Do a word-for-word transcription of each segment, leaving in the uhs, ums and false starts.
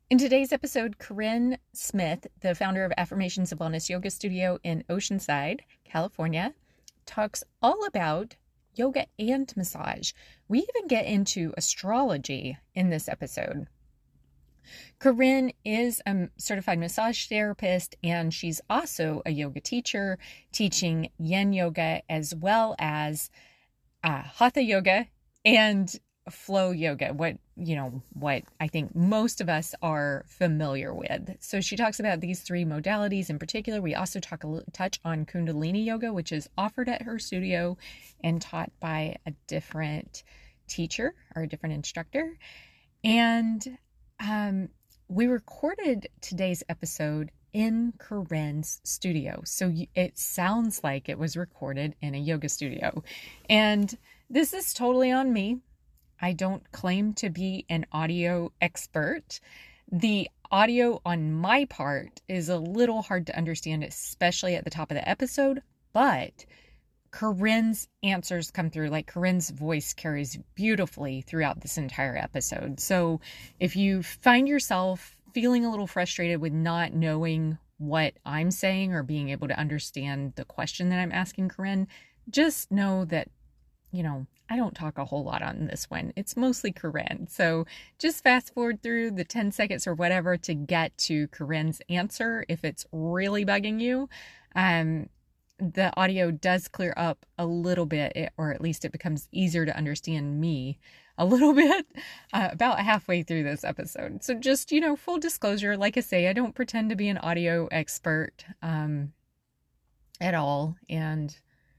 In today's episode, Corinne Smith, the founder of Affirmations of Wellness Yoga Studio in Oceanside, California, talks all about yoga and massage. We even get into astrology in this episode. Corinne is a certified massage therapist, and she's also a yoga teacher, teaching yin yoga as well as uh, hatha yoga and flow yoga, what you know what I think most of us are familiar with. So she talks about these three modalities in particular. We also talk a little, touch on Kundalini yoga, which is offered at her studio and taught by a different teacher or a different instructor. And um, we recorded today's episode in Corinne's studio, so it sounds like it was recorded in a yoga studio, and this is totally on me. I don't claim to be an audio expert. The audio on my part is a little hard to understand, especially at the top of the episode, but Corinne's answers come through. Like, Corinne's voice carries beautifully throughout this entire episode. So if you find yourself feeling a little frustrated with not knowing what I'm saying or being able to understand the question that I'm asking Corinne, just know that, you know, I don't talk a whole lot on this one. It's mostly Corinne. So just fast forward through the ten seconds or whatever to get to Corinne's answer if it's really bugging you. Um, the audio does clear up a little bit, or at least it becomes easier to understand me a little bit uh, about halfway through this episode. So just, you know, full disclosure, like I say, I don't pretend to be an audio expert um, at all. And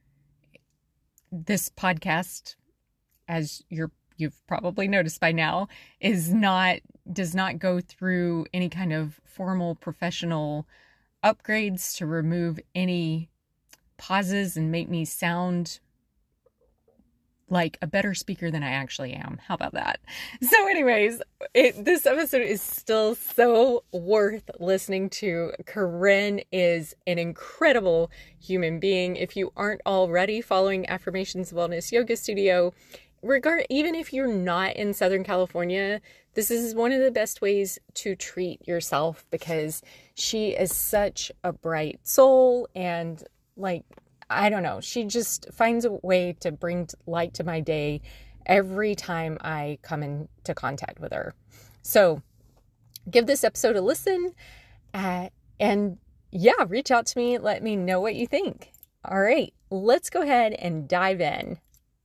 this podcast, as you're you've probably noticed by now, is not does not go through any kind of formal professional upgrades to remove any pauses and make me sound like a better speaker than I actually am. How about that? So anyways, it, this episode is still so worth listening to. Corinne is an incredible human being. If you aren't already following Affirmations Wellness Yoga Studio, regard even if you're not in Southern California, this is one of the best ways to treat yourself, because she is such a bright soul, and like, I don't know, she just finds a way to bring light to my day every time I come into contact with her. So give this episode a listen, uh, and yeah, reach out to me. Let me know what you think. All right, let's go ahead and dive in.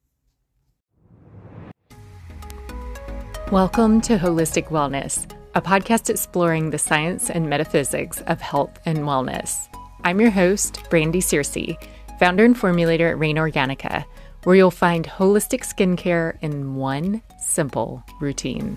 Welcome to Holistic Wellness, a podcast exploring the science and metaphysics of health and wellness. I'm your host, Brandy Searcy, founder and formulator at Rain Organica, where you'll find holistic skincare in one simple routine.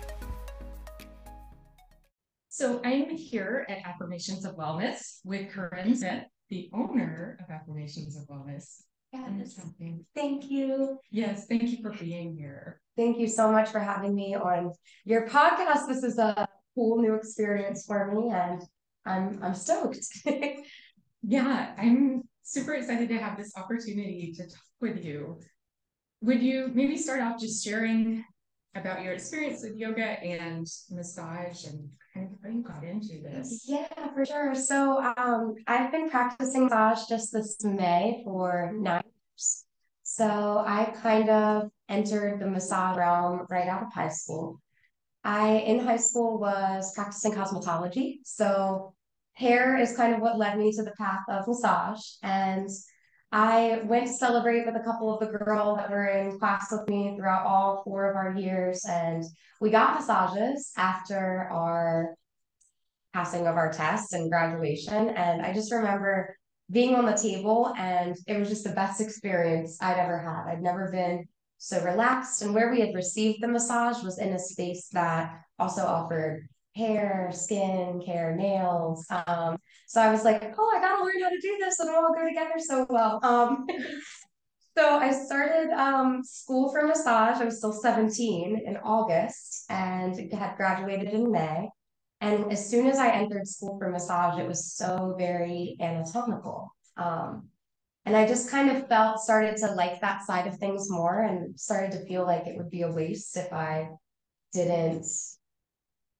So I'm here at Affirmations of Wellness with Corinne Smith, the owner of Affirmations of Wellness. Yes. Thank you. Yes, thank you for being here. Thank you so much for having me on your podcast. This is a cool new experience for me, and I'm I'm stoked. Yeah, I'm super excited to have this opportunity to talk with you. Would you maybe start off just sharing about your experience with yoga and massage and kind of how you got into this? Yeah, for sure. So um, I've been practicing massage just this May for nine years. So I kind of entered the massage realm right out of high school. I, in high school, was practicing cosmetology. So hair is kind of what led me to the path of massage. And I went to celebrate with a couple of the girls that were in class with me throughout all four of our years. And we got massages after our passing of our tests and graduation. And I just remember being on the table, and it was just the best experience I'd ever had. I'd never been so relaxed. And where we had received the massage was in a space that also offered hair, skin care, nails. Um, so I was like, oh, I gotta learn how to do this, and it'll all go together so well. Um, so I started um, school for massage. I was still seventeen in August and had graduated in May. And as soon as I entered school for massage, it was so very anatomical. Um, and I just kind of felt, started to like that side of things more, and started to feel like it would be a waste if I didn't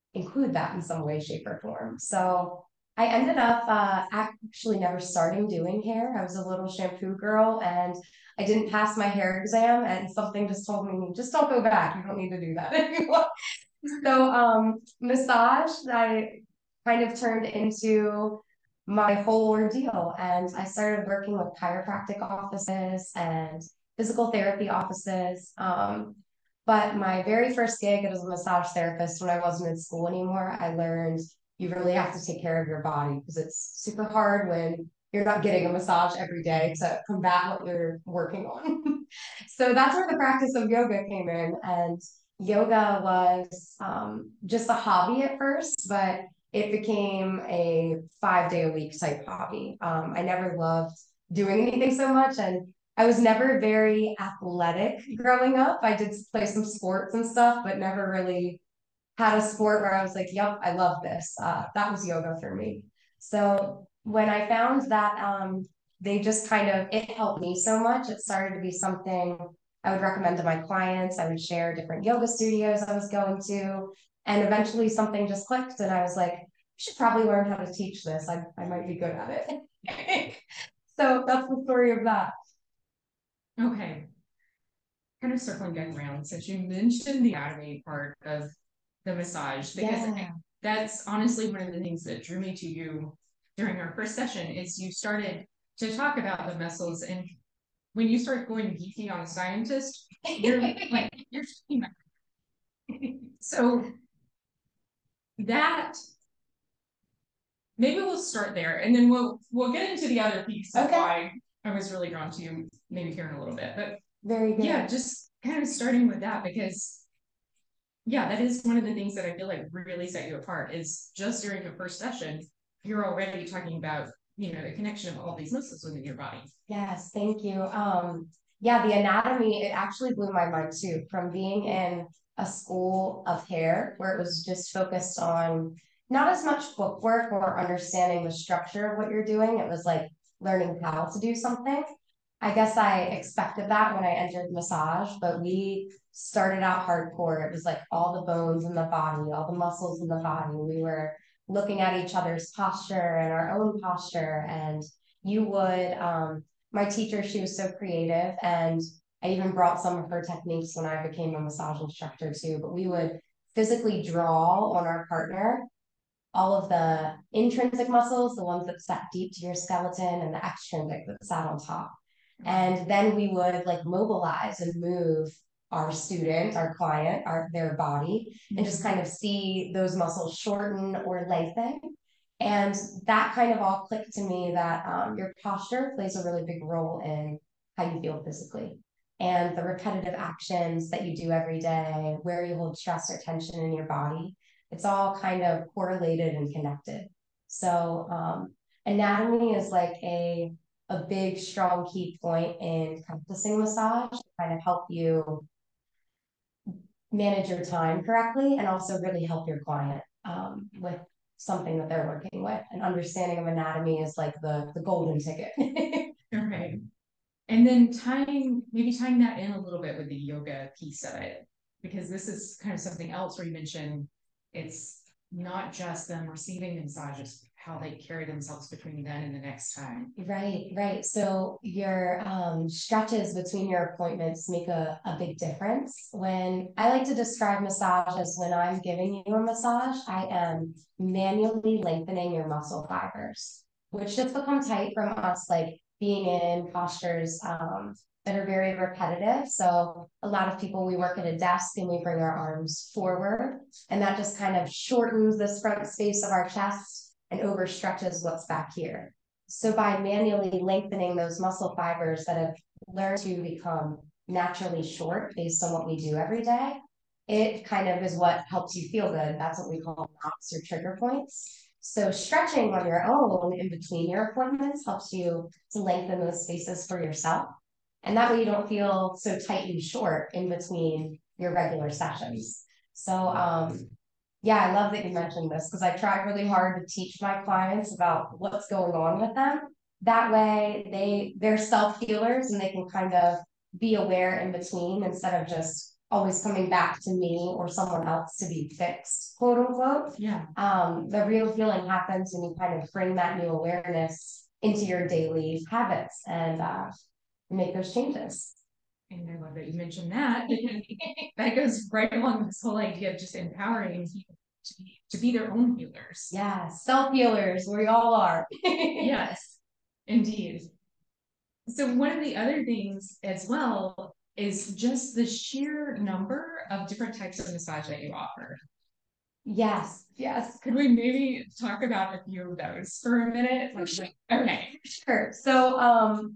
include that in some way, shape, or form. So I ended up uh, actually never starting doing hair. I was a little shampoo girl and I didn't pass my hair exam, and something just told me, just don't go back. You don't need to do that anymore. So um, massage, I kind of turned into my whole ordeal. And I started working with chiropractic offices and physical therapy offices. Um, but my very first gig as a massage therapist, when I wasn't in school anymore, I learned you really have to take care of your body because it's super hard when you're not getting a massage every day to combat what you're working on. So that's where the practice of yoga came in. And yoga was um, just a hobby at first, but it became a five day a week type hobby. Um, I never loved doing anything so much. And I was never very athletic growing up. I did play some sports and stuff, but never really had a sport where I was like, yep, I love this. Uh, that was yoga for me. So when I found that um, they just kind of, it helped me so much, it started to be something I would recommend to my clients. I would share different yoga studios I was going to. And eventually something just clicked and I was like, I should probably learn how to teach this. I, I might be good at it. So that's the story of that. Okay. Kind of circling back around, since you mentioned the anatomy part of the massage, because Yeah. that's honestly one of the things that drew me to you during our first session is you started to talk about the muscles, and when you start going geeky on a scientist, you're like you're so that maybe we'll start there and then we'll we'll get into the other piece of Okay. why I was really drawn to you maybe here in a little bit. But very good. Yeah, just kind of starting with that, because yeah, that is one of the things that I feel like really set you apart is just during the first session, you're already talking about, you know, the connection of all these muscles within your body. Yes, thank you. Um, yeah, the anatomy, it actually blew my mind too, from being in a school of hair where it was just focused on not as much bookwork or understanding the structure of what you're doing. It was like learning how to do something. I guess I expected that when I entered massage, but we started out hardcore. It was like all the bones in the body, all the muscles in the body. We were looking at each other's posture and our own posture. And you would, um, my teacher, she was so creative. And I even brought some of her techniques when I became a massage instructor too. But we would physically draw on our partner all of the intrinsic muscles, the ones that sat deep to your skeleton, and the extrinsic that sat on top. And then we would like mobilize and move our student, our client, our their body, and just kind of see those muscles shorten or lengthen. And that kind of all clicked to me that um, your posture plays a really big role in how you feel physically. And the repetitive actions that you do every day, where you hold stress or tension in your body, it's all kind of correlated and connected. So um, anatomy is like a a big, strong key point in practicing massage to kind of help you manage your time correctly and also really help your client um, with something that they're working with. And understanding of anatomy is like the, the golden ticket. Okay. And then tying, maybe tying that in a little bit with the yoga piece of it, because this is kind of something else where you mentioned it's not just them receiving the massages, how they carry themselves between then and the next time. Right, right. So your um, stretches between your appointments make a, a big difference. When I like to describe massage as when I'm giving you a massage, I am manually lengthening your muscle fibers, which just become tight from us like being in postures um, that are very repetitive. So a lot of people, we work at a desk and we bring our arms forward, and that just kind of shortens this front space of our chest and overstretches what's back here. So by manually lengthening those muscle fibers that have learned to become naturally short based on what we do every day, it kind of is what helps you feel good. That's what we call knots or trigger points. So stretching on your own in between your appointments helps you to lengthen those spaces for yourself. And that way you don't feel so tight and short in between your regular sessions. So um, yeah, I love that you mentioned this because I try really hard to teach my clients about what's going on with them. That way they they're self-healers and they can kind of be aware in between instead of just always coming back to me or someone else to be fixed, quote unquote. Yeah. Um, the real healing happens when you kind of bring that new awareness into your daily habits and uh, make those changes. And I love that you mentioned that. That goes right along with this whole idea of just empowering people to be, to be their own healers. Yeah, self-healers, we all are. Yes, indeed. So one of the other things as well is just the sheer number of different types of massage that you offer. Yes, yes. Could we maybe talk about a few of those for a minute? For sure. Okay. Sure. So um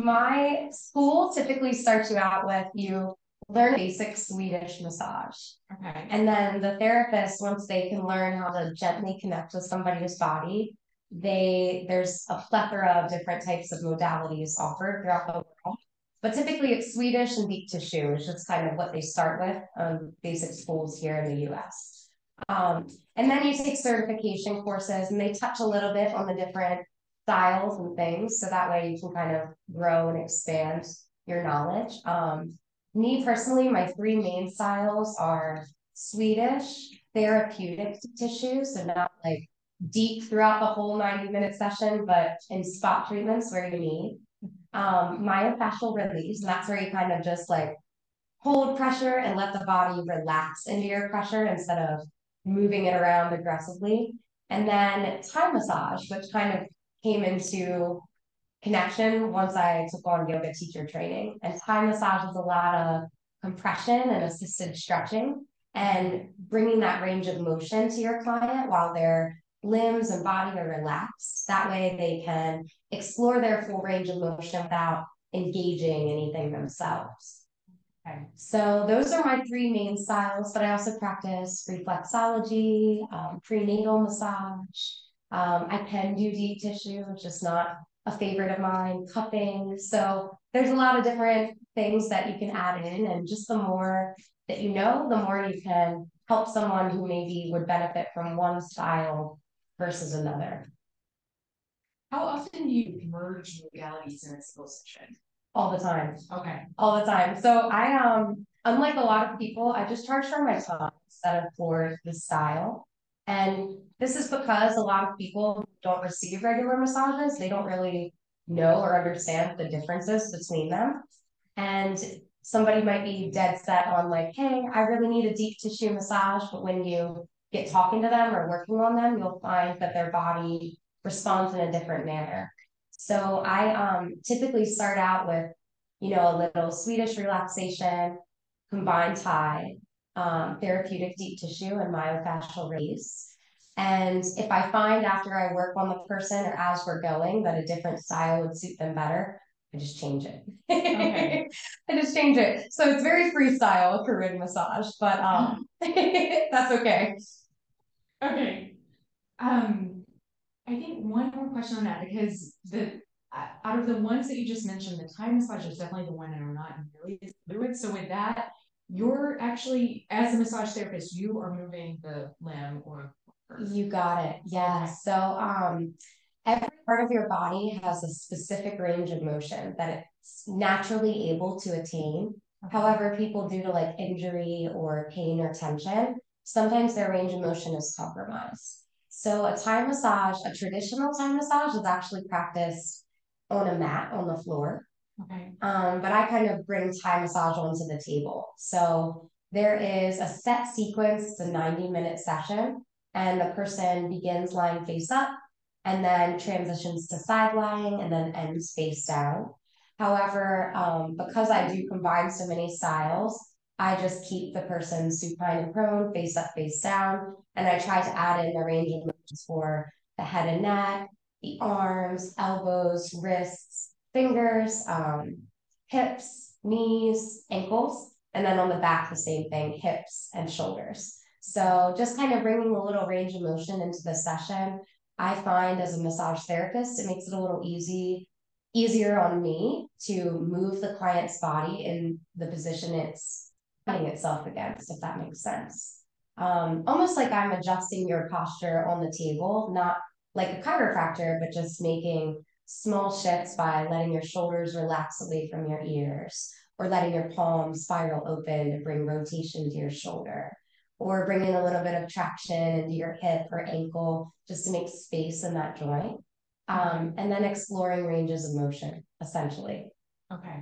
my school typically starts you out with you learn basic Swedish massage. Okay. And then the therapist, once they can learn how to gently connect with somebody's body, they there's a plethora of different types of modalities offered throughout the world. But typically it's Swedish and deep tissue, which is kind of what they start with um, basic schools here in the U S. Um, and then you take certification courses and they touch a little bit on the different styles and things. So that way you can kind of grow and expand your knowledge. Um, me personally, my three main styles are Swedish, therapeutic tissue, so not like deep throughout the whole ninety minute session, but in spot treatments where you need. Um, myofascial release, and that's where you kind of just like hold pressure and let the body relax into your pressure instead of moving it around aggressively. And then Thai massage, which kind of came into connection once I took on yoga teacher training. And Thai massage is a lot of compression and assisted stretching and bringing that range of motion to your client while their limbs and body are relaxed. That way they can explore their full range of motion without engaging anything themselves. Okay. So those are my three main styles, but I also practice reflexology, um, prenatal massage. Um, I can do deep tissue, which is not a favorite of mine, cupping. So there's a lot of different things that you can add in, and just the more that you know, the more you can help someone who maybe would benefit from one style versus another. How often do you merge modalities in a single session? All the time. Okay. All the time. So I, um, unlike a lot of people, I just charge for my time instead of for the style. And this is because a lot of people don't receive regular massages. They don't really know or understand the differences between them. And somebody might be dead set on like, hey, I really need a deep tissue massage. But when you get talking to them or working on them, you'll find that their body responds in a different manner. So I um, typically start out with, you know, a little Swedish relaxation, combined Thai, um, therapeutic deep tissue, and myofascial release. And if I find after I work on the person or as we're going that a different style would suit them better, I just change it. Okay. I just change it. So it's very freestyle, Caribbean massage, but um, that's okay. Okay. Um, I think one more question on that, because the out of the ones that you just mentioned, the Thai massage is definitely the one that I'm not really familiar with. So with that, you're actually, as a massage therapist, you are moving the limb or. You got it. Yeah. So um, every part of your body has a specific range of motion that it's naturally able to attain. Okay. However, people, due to like injury or pain or tension, sometimes their range of motion is compromised. So a Thai massage, a traditional Thai massage is actually practiced on a mat on the floor. Okay. Um, but I kind of bring Thai massage onto the table. So there is a set sequence, it's a ninety minute session, and the person begins lying face up and then transitions to side lying and then ends face down. However, um, because I do combine so many styles, I just keep the person supine and prone, face up, face down, and I try to add in the range of motions for the head and neck, the arms, elbows, wrists, fingers, um, hips, knees, ankles, and then on the back, the same thing, hips and shoulders. So just kind of bringing a little range of motion into the session. I find as a massage therapist, it makes it a little easy, easier on me to move the client's body in the position it's putting itself against, if that makes sense. Um, almost like I'm adjusting your posture on the table, not like a chiropractor, but just making small shifts by letting your shoulders relax away from your ears, or letting your palm spiral open to bring rotation to your shoulder, or bringing a little bit of traction into your hip or ankle just to make space in that joint. Um, and then exploring ranges of motion, essentially. Okay.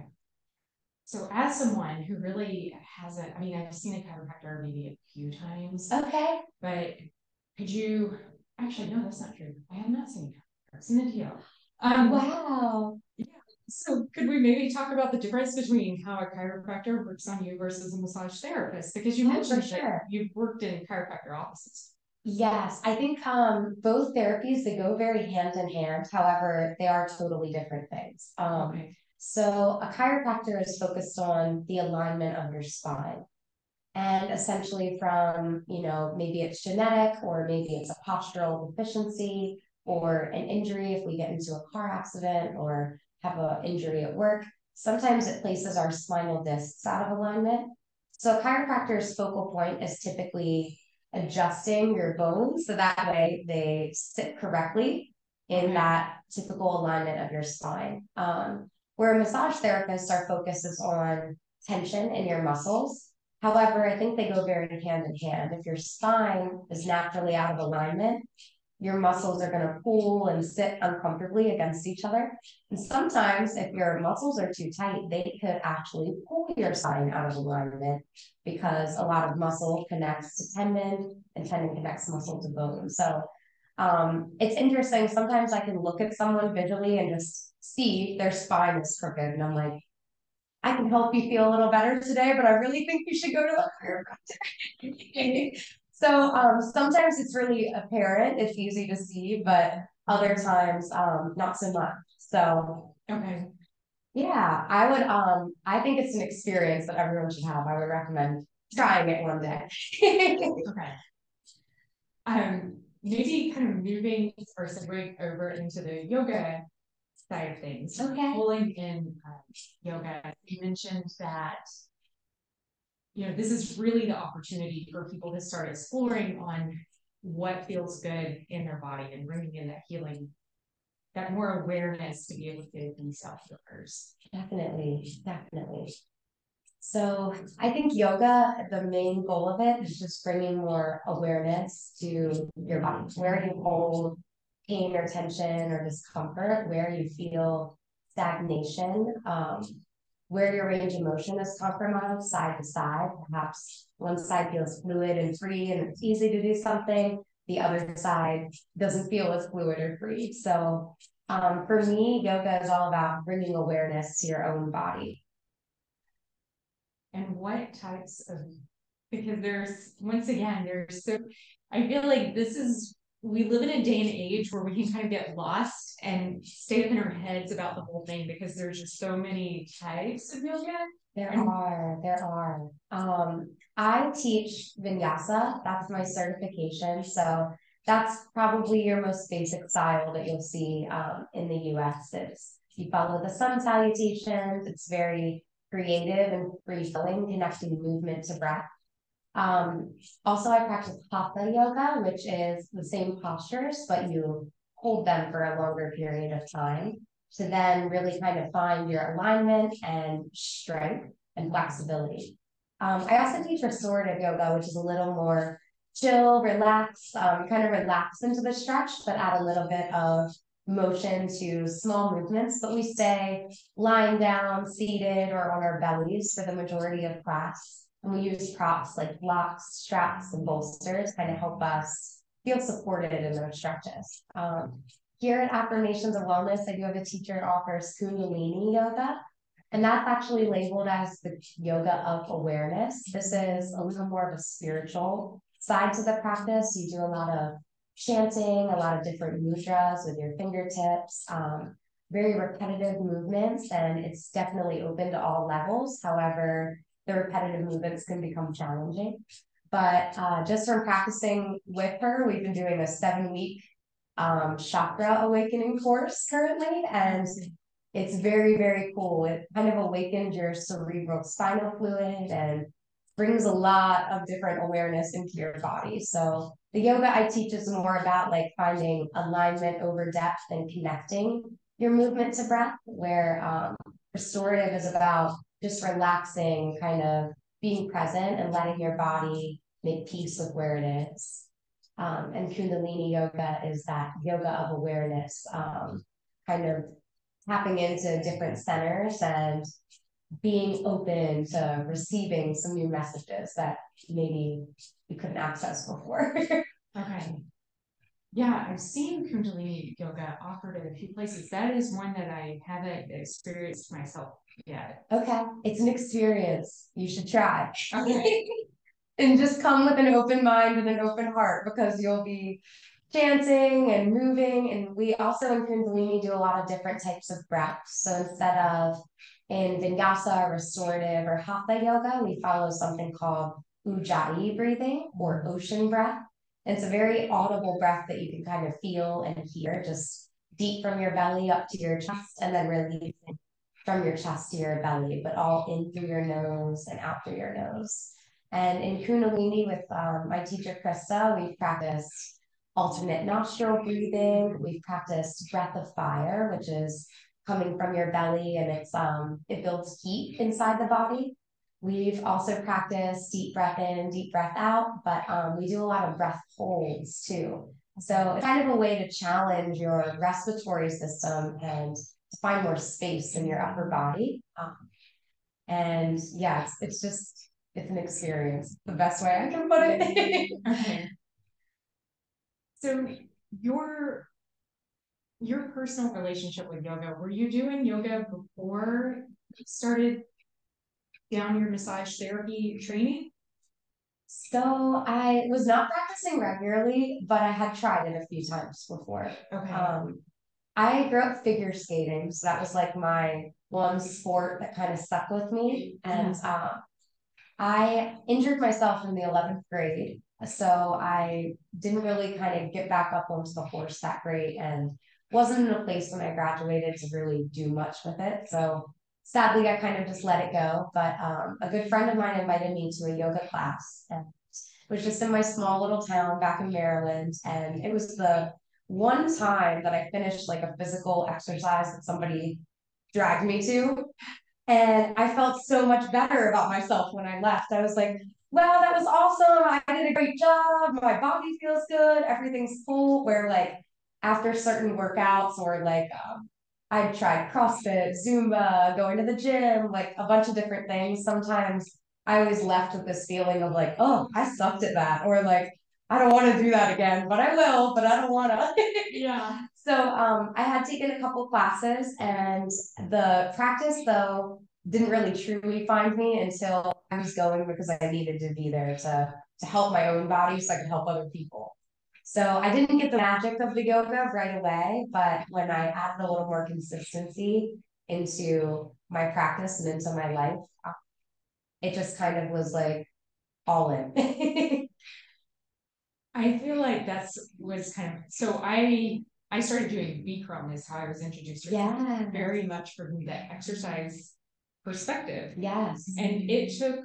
So as someone who really hasn't, I mean, I've seen a chiropractor maybe a few times. Okay. But could you, actually, no, that's not true. I have not seen a chiropractor. I've seen a T O. Um, wow. Yeah. So could we maybe talk about the difference between how a chiropractor works on you versus a massage therapist? Because you Yeah, mentioned for sure. that you've worked in chiropractor offices. Yes, I think um, both therapies, they go very hand in hand. However, they are totally different things. Um, Okay. So a chiropractor is focused on the alignment of your spine. And essentially from, you know, maybe it's genetic or maybe it's a postural deficiency or an injury if we get into a car accident or have an injury at work. Sometimes it places our spinal discs out of alignment. So a chiropractor's focal point is typically adjusting your bones so that way they sit correctly in Okay. that typical alignment of your spine. Um, where massage therapists, our focus is on tension in your muscles. However, I think they go very hand in hand. If your spine is naturally out of alignment, your muscles are going to pull and sit uncomfortably against each other. And sometimes if your muscles are too tight, they could actually pull your spine out of alignment because a lot of muscle connects to tendon and tendon connects muscle to bone. So um, it's interesting. Sometimes I can look at someone visually and just see their spine is crooked. And I'm like, I can help you feel a little better today, but I really think you should go to a chiropractor. So um, sometimes it's really apparent, it's easy to see, but other times um, not so much. So Okay. yeah, I would, um, I think it's an experience that everyone should have. I would recommend trying it one day. Okay. Um, maybe kind of moving or segueing over into the yoga side of things. Okay. Pulling in um, yoga, you mentioned that, you know, this is really the opportunity for people to start exploring on what feels good in their body and bringing in that healing, that more awareness to be able to be self-healers. Definitely, definitely. So I think yoga, the main goal of it is just bringing more awareness to your body, where you hold pain or tension or discomfort, where you feel stagnation, um, where your range of motion is compromised side to side. Perhaps one side feels fluid and free and it's easy to do something. The other side doesn't feel as fluid or free. So um, for me, yoga is all about bringing awareness to your own body. And what types of, because there's, once again, there's so, I feel like this is, we live in a day and age where we can kind of get lost and stay up in our heads about the whole thing because there's just so many types of yoga. There and are, there are. Um, I teach Vinyasa, that's my certification. So that's probably your most basic style that you'll see um, in the U S. It's, you follow the sun salutations, it's very creative and free-flowing, connecting movement to breath. Um, also, I practice Hatha yoga, which is the same postures, but you hold them for a longer period of time to then really kind of find your alignment and strength and flexibility. Um, I also teach restorative yoga, which is a little more chill, relax, um, kind of relax into the stretch, but add a little bit of motion to small movements, but we stay lying down, seated, or on our bellies for the majority of class. And we use props like blocks, straps, and bolsters kind of help us feel supported in those stretches. Um, here at Affirmations of Wellness, I do have a teacher who offers Kundalini yoga, and that's actually labeled as the yoga of awareness. This is a little more of a spiritual side to the practice. You do a lot of chanting, a lot of different mudras with your fingertips, um, very repetitive movements, and it's definitely open to all levels. However, the repetitive movements can become challenging. But uh, just from practicing with her, we've been doing a seven week um, chakra awakening course currently, and it's very, very cool. It kind of awakens your cerebral spinal fluid and brings a lot of different awareness into your body. So the yoga I teach is more about like finding alignment over depth and connecting your movement to breath, where um, restorative is about just relaxing, kind of being present and letting your body make peace with where it is. Um, and Kundalini yoga is that yoga of awareness, um, kind of tapping into different centers and being open to receiving some new messages that maybe you couldn't access before. Okay. Yeah, I've seen Kundalini yoga offered at a few places. That is one that I haven't experienced myself yet. Okay, it's an experience you should try. Okay. And just come with an open mind and an open heart, because you'll be chanting and moving. And we also in Kundalini do a lot of different types of breaths. So instead of in Vinyasa, restorative, or Hatha yoga, we follow something called Ujjayi breathing, or ocean breath. And it's a very audible breath that you can kind of feel and hear, just deep from your belly up to your chest, and then releasing from your chest to your belly, but all in through your nose and out through your nose. And in Kundalini with um, my teacher, Krista, we've practiced alternate nostril breathing. We've practiced breath of fire, which is coming from your belly, and it's um, it builds heat inside the body. We've also practiced deep breath in and deep breath out, but um, we do a lot of breath holds too. So it's kind of a way to challenge your respiratory system and to find more space in your upper body. Um, and yeah, it's, it's just, it's an experience, the best way I can put it. Okay. So your your personal relationship with yoga, were you doing yoga before you started down your massage therapy training? So I was not practicing regularly, but I had tried it a few times before. Okay. Um, I grew up figure skating, so that was like my one sport that kind of stuck with me. And uh, I injured myself in the eleventh grade, so I didn't really kind of get back up onto the horse that great, and wasn't in a place when I graduated to really do much with it. So sadly, I kind of just let it go. But um, a good friend of mine invited me to a yoga class, and it was just in my small little town back in Maryland. And it was the one time that I finished like a physical exercise that somebody dragged me to. And I felt so much better about myself when I left. I was like, wow, that was awesome. I did a great job. My body feels good. Everything's full. Where like after certain workouts, or like um, I tried CrossFit, Zumba, going to the gym, like a bunch of different things. Sometimes I always left with this feeling of like, oh, I sucked at that. Or like, I don't want to do that again, but I will, but I don't want to. Yeah. So um, I had taken a couple classes, and the practice, though, didn't really truly find me until I was going, because I needed to be there to, to help my own body so I could help other people. So I didn't get the magic of the yoga right away, but when I added a little more consistency into my practice and into my life, it just kind of was like all in. I feel like that's was kind of so I I started doing Bikram is how I was introduced to it. Yeah. Very much for me that exercise perspective. Yes. And it took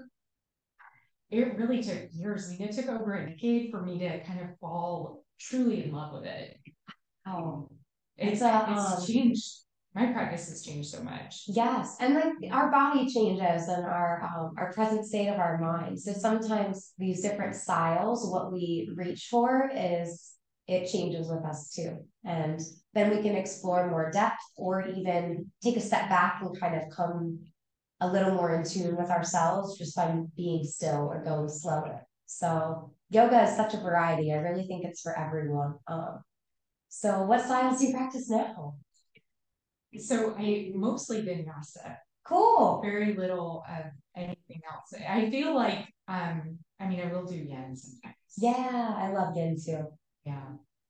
it really took years. I mean, it took over a decade for me to kind of fall truly in love with it. Oh, It's, it's a, it's um, changed. My practice has changed so much. yes, and like our body changes, and our um, our present state of our mind. So sometimes these different styles, what we reach for is it changes with us too, and then we can explore more depth, or even take a step back and kind of come a little more in tune with ourselves just by being still or going slower. So yoga is such a variety. I really think it's for everyone. Um, so what styles do you practice now? So I mostly vinyasa. Cool. Very little of anything else. I feel like um I mean I will do yen sometimes. Yeah, I love yin too. Yeah.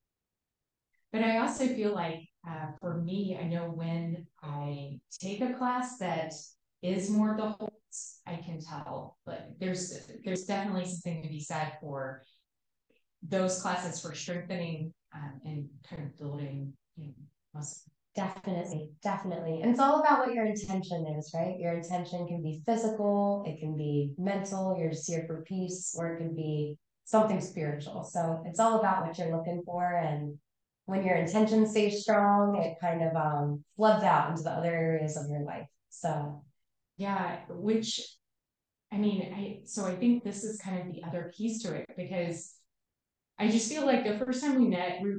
But I also feel like uh, for me, I know when I take a class that is more of the holds, I can tell. But there's there's definitely something to be said for those classes for strengthening um, and kind of building you know, muscle. Definitely, definitely. And it's all about what your intention is, right? Your intention can be physical, it can be mental, you're just here for peace, or it can be something spiritual. So it's all about what you're looking for. And when your intention stays strong, it kind of um, floods out into the other areas of your life. So Yeah, which, I mean, I, so I think this is kind of the other piece to it, because I just feel like the first time we met, we,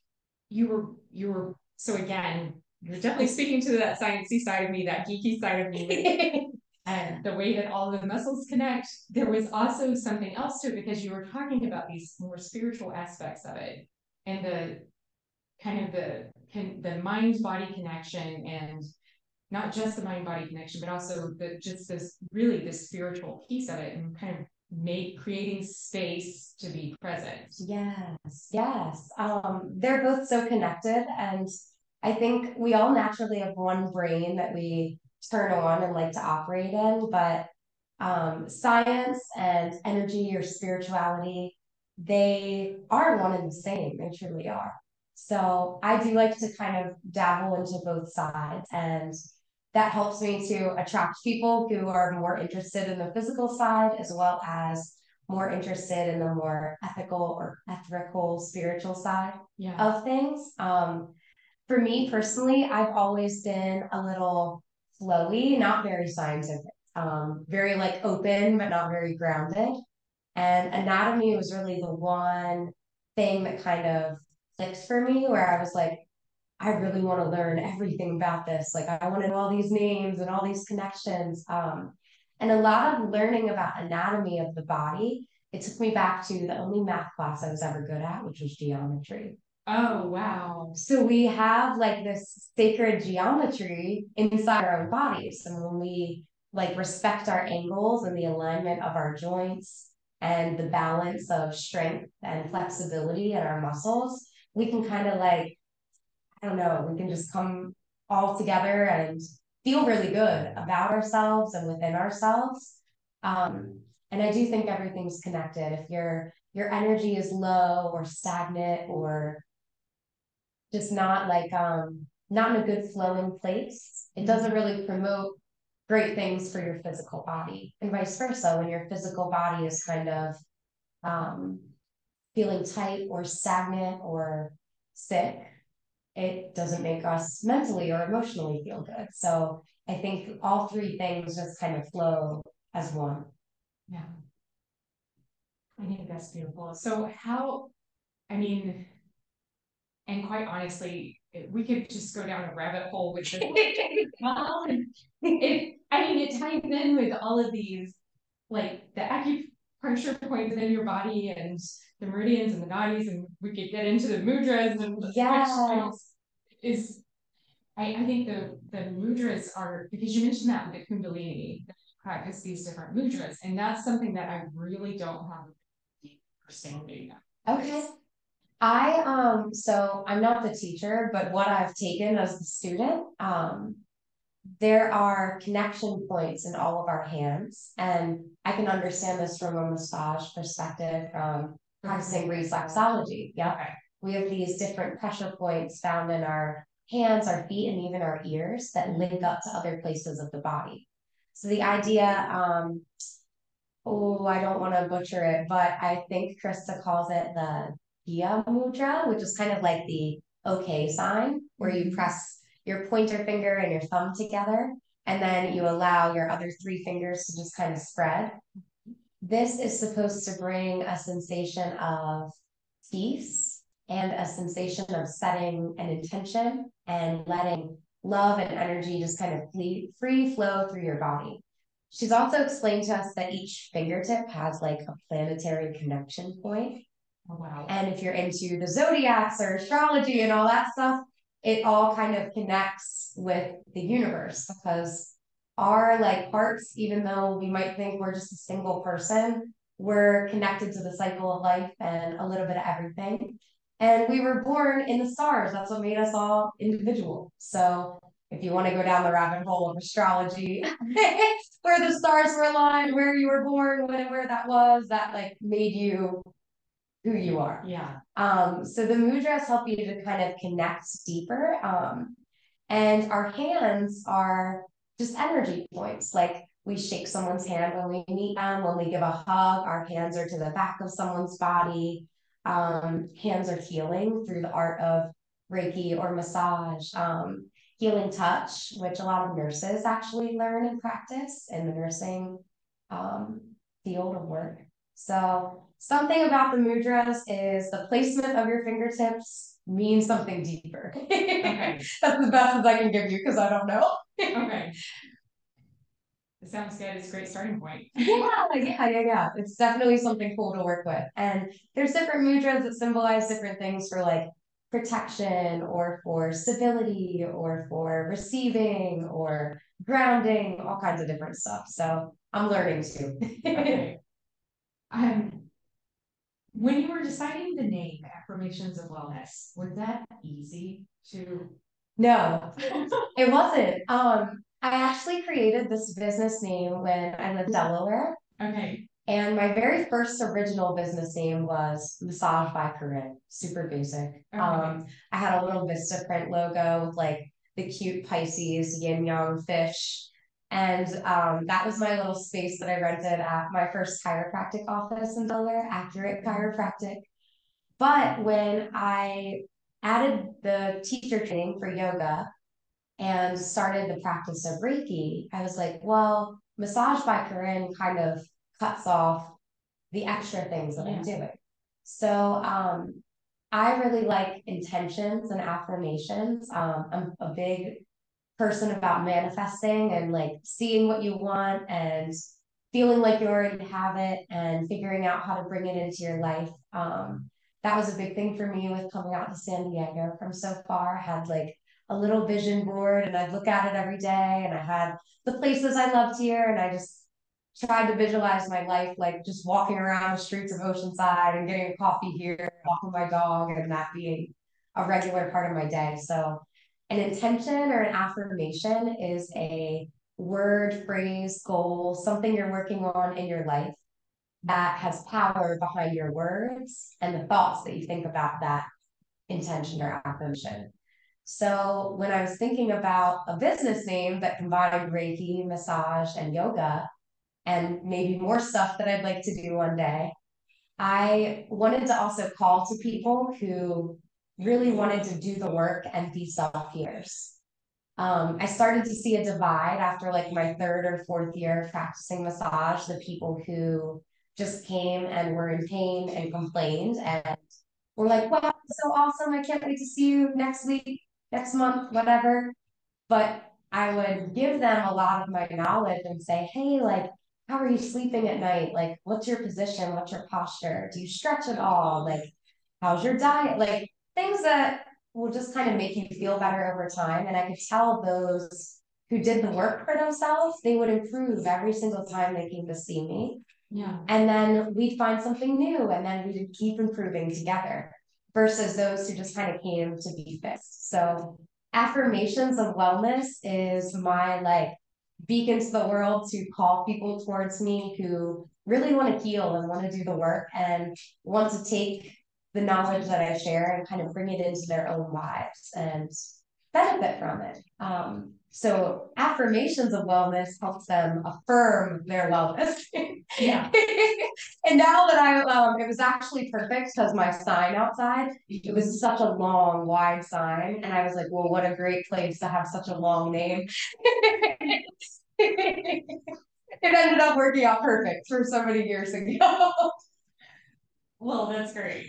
you were, you were, so again, you're definitely speaking to that sciencey side of me, that geeky side of me, and the way that all the muscles connect. There was also something else to it, because you were talking about these more spiritual aspects of it, and the kind of the can, the mind body connection, and not just the mind body connection, but also the just this really this spiritual piece of it, and kind of make creating space to be present. Yes, yes. Um, they're both so connected, and I think we all naturally have one brain that we turn on and like to operate in, but um, science and energy or spirituality, they are one and the same. They truly are. So I do like to kind of dabble into both sides, and that helps me to attract people who are more interested in the physical side as well as more interested in the more ethical or ethical spiritual side Yeah. of things. Um, for me personally, I've always been a little flowy, not very scientific, um, very like open, but not very grounded. And anatomy was really the one thing that kind of clicked for me, where I was like, I really want to learn everything about this. Like, I want to know all these names and all these connections. Um, and a lot of learning about anatomy of the body, it took me back to the only math class I was ever good at, which was geometry. Oh, wow. So we have like this sacred geometry inside our own bodies. And when we like respect our angles and the alignment of our joints and the balance of strength and flexibility in our muscles, we can kind of like, I don't know, we can just come all together and feel really good about ourselves and within ourselves. Um, and I do think everything's connected. If your your energy is low or stagnant or just not like um not in a good flowing place, it doesn't really promote great things for your physical body, and vice versa. When your physical body is kind of um feeling tight or stagnant or sick, it doesn't make us mentally or emotionally feel good. So I think all three things just kind of flow as one. Yeah, I think that's beautiful. So how, I mean, and quite honestly, we could just go down a rabbit hole with this. Well, it, I mean, it ties in with all of these, like the acupuncture points in your body and the meridians and the nadis, and we could get into the mudras, and yes, is I, I think the the mudras are, because you mentioned that with the Kundalini, that you practice these different mudras, and that's something that I really don't have a deep understanding of. okay. I um so I'm not the teacher, but what I've taken as the student, um, there are connection points in all of our hands, and I can understand this from a massage perspective, from practicing reflexology. Yep. Okay. We have these different pressure points found in our hands, our feet, and even our ears that link up to other places of the body. So the idea, um, oh, I don't want to butcher it, but I think Krista calls it the Pia Mudra, which is kind of like the okay sign, where you press your pointer finger and your thumb together, and then you allow your other three fingers to just kind of spread. This is supposed to bring a sensation of peace and a sensation of setting an intention and letting love and energy just kind of free, free flow through your body. She's also explained to us that each fingertip has like a planetary connection point. Oh, wow. And if you're into the zodiacs or astrology and all that stuff, it all kind of connects with the universe, because our like parts, even though we might think we're just a single person, we're connected to the cycle of life and a little bit of everything. And we were born in the stars. That's what made us all individual. So if you want to go down the rabbit hole of astrology, where the stars were aligned, where you were born, when, where that was, that like made you who you are. Yeah. Um, so the mudras help you to kind of connect deeper. Um, and our hands are just energy points. Like, we shake someone's hand when we meet them, when we give a hug, our hands are to the back of someone's body. Um, hands are healing through the art of Reiki or massage. Um, healing touch, which a lot of nurses actually learn and practice in the nursing um, field of work. So something about the mudras is the placement of your fingertips means something deeper. Okay. That's the best as I can give you because I don't know. Okay. It sounds good. It's a great starting point. Yeah, yeah, yeah, yeah. It's definitely something cool to work with. And there's different mudras that symbolize different things for like protection or for civility or for receiving or grounding, all kinds of different stuff. So I'm learning too. Okay. Um, when you were deciding the name Affirmations of Wellness, was that easy to? No, it wasn't. Um, I actually created this business name when I lived in Delaware. Okay. And my very first original business name was Massage by Corinne, super basic. Okay. Um, I had a little Vistaprint logo with like the cute Pisces yin yang fish. And um, that was my little space that I rented at my first chiropractic office in Delaware, Accurate Chiropractic. But when I added the teacher training for yoga and started the practice of Reiki, I was like, well, Massage by Corinne kind of cuts off the extra things that Yeah. I'm doing. So um, I really like intentions and affirmations. Um, I'm a big person about manifesting and like seeing what you want and feeling like you already have it and figuring out how to bring it into your life. Um, that was a big thing for me with coming out to San Diego from so far. I had like a little vision board and I'd look at it every day and I had the places I loved here and I just tried to visualize my life like just walking around the streets of Oceanside and getting a coffee here, walking my dog, and that being a regular part of my day. So an intention or an affirmation is a word, phrase, goal, something you're working on in your life that has power behind your words and the thoughts that you think about that intention or affirmation. So when I was thinking about a business name that combined Reiki, massage, and yoga, and maybe more stuff that I'd like to do one day, I wanted to also call to people who really wanted to do the work and be self-healers. Um, I started to see a divide after like my third or fourth year of practicing massage, the people who just came and were in pain and complained and were like, wow, so awesome. I can't wait to see you next week, next month, whatever. But I would give them a lot of my knowledge and say, hey, like, how are you sleeping at night? Like, what's your position? What's your posture? Do you stretch at all? Like, how's your diet? Like, things that will just kind of make you feel better over time. And I could tell those who did the work for themselves, they would improve every single time they came to see me. Yeah. And then we'd find something new and then we'd keep improving together versus those who just kind of came to be fixed. So affirmations of wellness is my like beacon to the world to call people towards me who really want to heal and want to do the work and want to take the knowledge that I share and kind of bring it into their own lives and benefit from it. Um, so affirmations of wellness helps them affirm their wellness. Yeah. And now that I, um, it was actually perfect because my sign outside, it was such a long, wide sign. And I was like, well, what a great place to have such a long name. It ended up working out perfect for so many years ago. Well, that's great.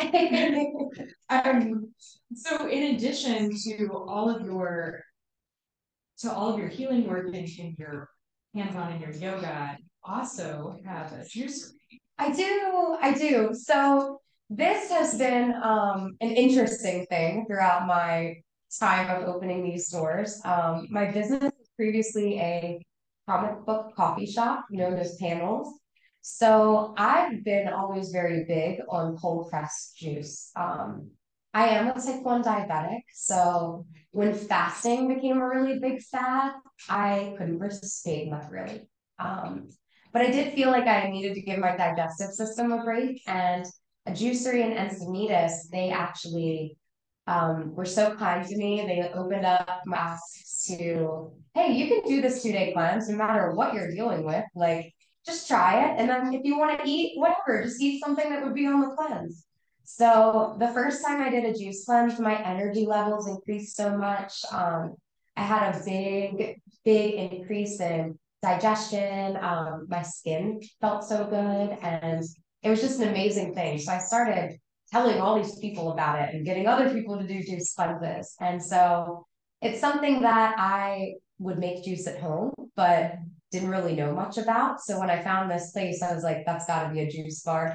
um, so in addition to all of your to all of your healing work and, and your hands-on and your yoga, you also have a juicery. I do, I do. So this has been um, an interesting thing throughout my time of opening these stores. Um, my business was previously a comic book coffee shop known as Panels. So I've been always very big on cold pressed juice. Um, I am a type one diabetic, so when fasting became a really big fad, I couldn't participate in that really. Um, but I did feel like I needed to give my digestive system a break, and a juicery in Encinitas, they actually um, were so kind to me. They opened up my eyes to, hey, you can do this two day cleanse no matter what you're dealing with. Like, just try it. And then if you want to eat, whatever, just eat something that would be on the cleanse. So the first time I did a juice cleanse, my energy levels increased so much. Um, I had a big, big increase in digestion. Um, my skin felt so good, and it was just an amazing thing. So I started telling all these people about it and getting other people to do juice cleanses. And so it's something that I would make juice at home, but didn't really know much about. So when I found this place, I was like, that's got to be a juice bar.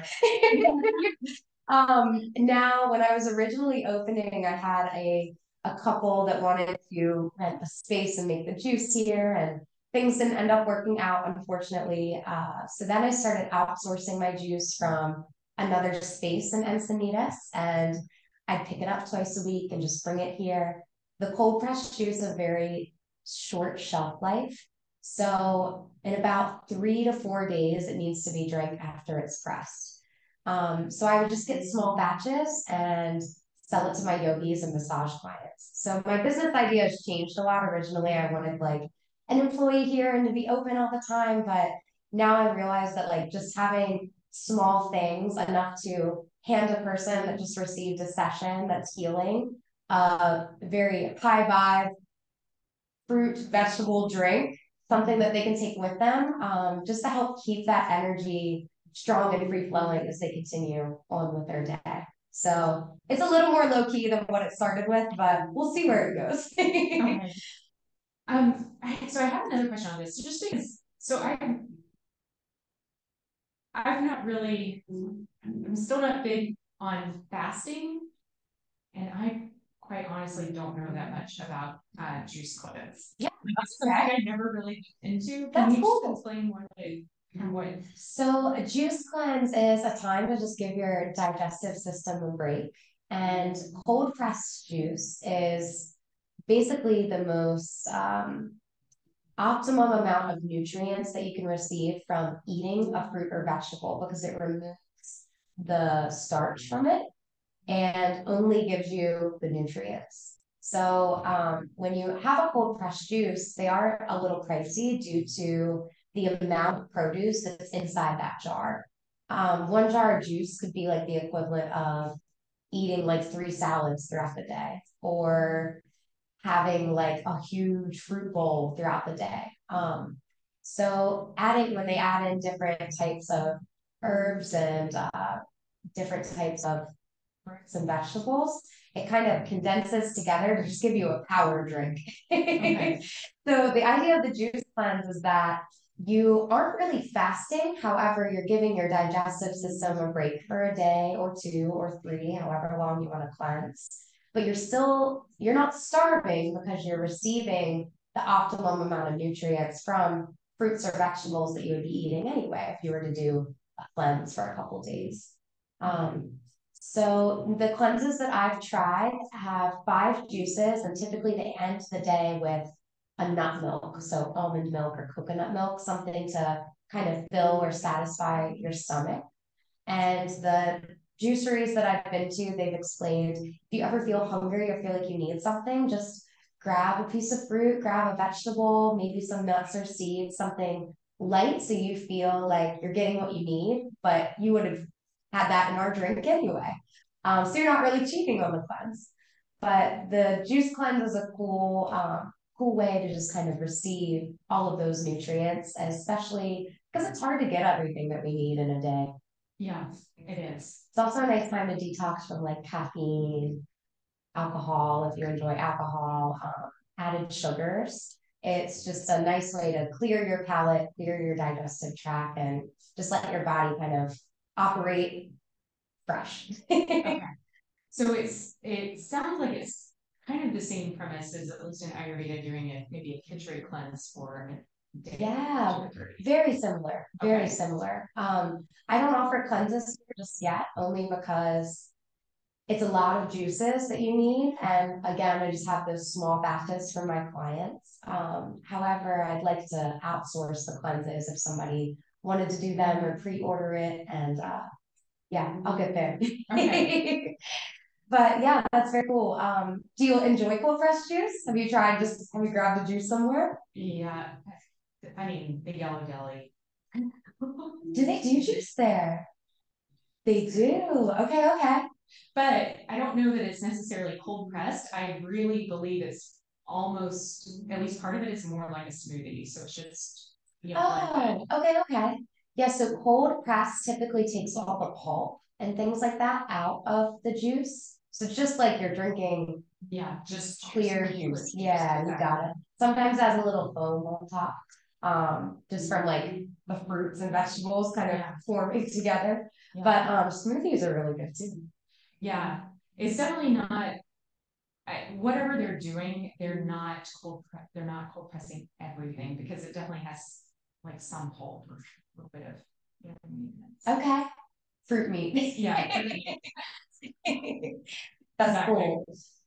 um, now, when I was originally opening, I had a a couple that wanted to rent a space and make the juice here, and things didn't end up working out, unfortunately. Uh, so then I started outsourcing my juice from another space in Encinitas, and I'd pick it up twice a week and just bring it here. The cold pressed juice has a very short shelf life. So in about three to four days, it needs to be drank after it's pressed. Um, so I would just get small batches and sell it to my yogis and massage clients. So my business idea has changed a lot. Originally, I wanted like an employee here and to be open all the time, but now I realize that like just having small things enough to hand a person that just received a session that's healing, a uh, very high vibe fruit vegetable drink, something that they can take with them, um, just to help keep that energy strong and free flowing as they continue on with their day. So it's a little more low key than what it started with, but we'll see where it goes. Okay. Um, I, so I have another question on this. So just because, so I, I've not really, I'm still not big on fasting, and I quite honestly don't know that much about uh, juice cleanse. Yeah, that's something I never really into. Can that's you cool. just explain what it, what? So a juice cleanse is a time to just give your digestive system a break, and cold pressed juice is basically the most um, optimum amount of nutrients that you can receive from eating a fruit or vegetable, because it removes the starch from it and only gives you the nutrients. So um, when you have a cold pressed juice, they are a little pricey due to the amount of produce that's inside that jar. Um, one jar of juice could be like the equivalent of eating like three salads throughout the day, or having like a huge fruit bowl throughout the day. Um, so adding, when they add in different types of herbs and uh, different types of fruits and vegetables, it kind of condenses together to just give you a power drink. Okay. So the idea of the juice cleanse is that you aren't really fasting. However, you're giving your digestive system a break for a day or two or three, however long you want to cleanse. But you're still, you're not starving because you're receiving the optimum amount of nutrients from fruits or vegetables that you would be eating anyway if you were to do a cleanse for a couple days. Um, so the cleanses that I've tried have five juices, and typically they end the day with a nut milk, so almond milk or coconut milk, something to kind of fill or satisfy your stomach. And the juiceries that I've been to, they've explained if you ever feel hungry or feel like you need something, just grab a piece of fruit, grab a vegetable, maybe some nuts or seeds, something light so you feel like you're getting what you need, but you would have had that in our drink anyway. Um, so you're not really cheating on the cleanse. But the juice cleanse is a cool, um, cool way to just kind of receive all of those nutrients, especially because it's hard to get everything that we need in a day. Yeah, it is. It's also a nice time to detox from like caffeine, alcohol, if you enjoy alcohol, um, added sugars. It's just a nice way to clear your palate, clear your digestive tract, and just let your body kind of operate fresh. Okay. So it's it sounds like it's kind of the same premise as, at least in Ayurveda, doing it maybe a Khichdi cleanse for a day. Yeah, very similar, very okay. similar. Um, I don't offer cleanses just yet, only because it's a lot of juices that you need. And again, I just have those small batches for my clients. Um, however, I'd like to outsource the cleanses if somebody wanted to do them or pre-order it. And uh, yeah, I'll get there. Okay. But yeah, that's very cool. Um, do you enjoy cold pressed juice? Have you tried just, have you grabbed a juice somewhere? Yeah, I mean, the Yellow Deli. Do they do juice there? They do. Okay, okay. But I don't know that it's necessarily cold pressed. I really believe it's almost, at least part of it is more like a smoothie. So it's just, you know, Oh, okay, okay. Yeah, so cold press typically takes all the pulp and things like that out of the juice. So just like you're drinking yeah, just clear juice, juice. juice, Yeah, you exactly. got it. Sometimes it has a little foam on top, um, just from like the fruits and vegetables kind of Yeah. forming together. Yeah. But um, smoothies are really good too. Yeah, it's definitely not. I, whatever they're doing, they're not cold. Pre- they're not cold pressing everything because it definitely has like some pulp or a little bit of. You know, Okay, fruit meat. yeah, That's exactly. cool.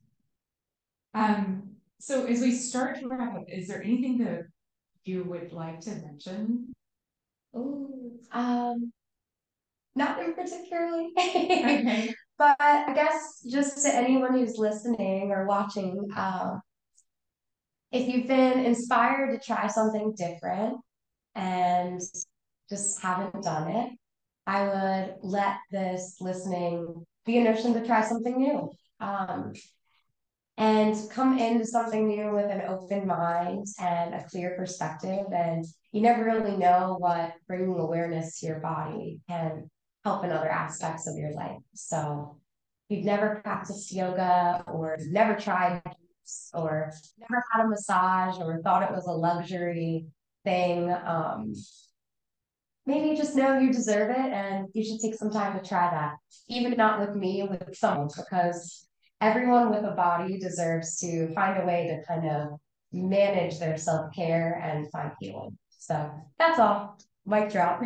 Um. So as we start to wrap up, is there anything that you would like to mention? Ooh, um, nothing particularly. Okay. But I guess just to anyone who's listening or watching, um, if you've been inspired to try something different and just haven't done it, I would let this listening be a notion to try something new. Um, and come into something new with an open mind and a clear perspective. And you never really know what bringing awareness to your body can help in other aspects of your life. So if you've never practiced yoga or never tried or never had a massage or thought it was a luxury thing, um, maybe just know you deserve it and you should take some time to try that. Even not with me, with someone, because everyone with a body deserves to find a way to kind of manage their self-care and find healing. So that's all. Mic drop.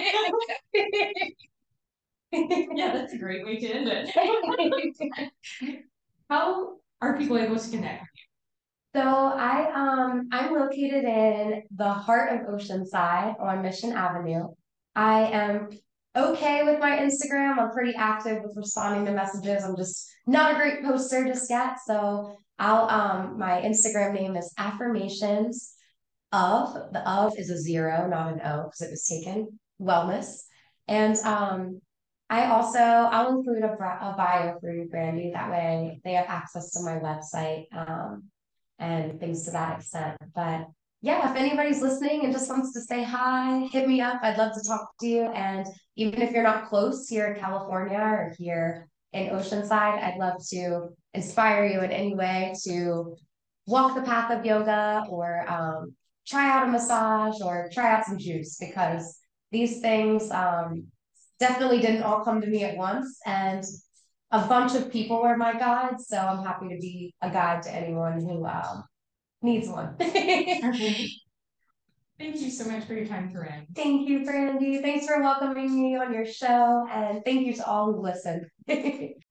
Yeah, that's a great way to end it. How are people able to connect? So I um I'm located in the heart of Oceanside on Mission Avenue. I am okay with my Instagram. I'm pretty active with responding to messages. I'm just not a great poster just yet. So I'll um my Instagram name is affirmations of. The of is a zero, not an O, because it was taken wellness. And um I also I'll include a, a bio for you, Brandy. That way they have access to my website. Um and things to that extent. But yeah, if anybody's listening and just wants to say hi, hit me up. I'd love to talk to you. And even if you're not close here in California or here in Oceanside, I'd love to inspire you in any way to walk the path of yoga or um, try out a massage or try out some juice because these things um, definitely didn't all come to me at once. And a bunch of people were my guides, so I'm happy to be a guide to anyone who um, needs one. Okay. Thank you so much for your time, Corinne. Thank you, Brandy. Thanks for welcoming me on your show, and thank you to all who listened.